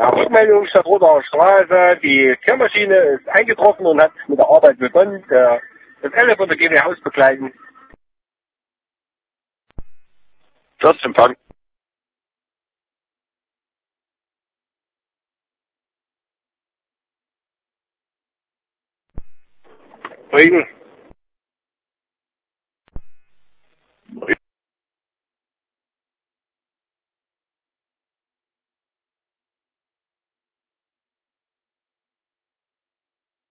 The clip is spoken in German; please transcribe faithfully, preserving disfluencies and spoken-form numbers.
Rückmeldung Stadt Rodacher Straße. Die Kehrmaschine ist eingetroffen und hat mit der Arbeit begonnen. Der, das Elle von der G W Haus begleiten. Firstempfang. Regen.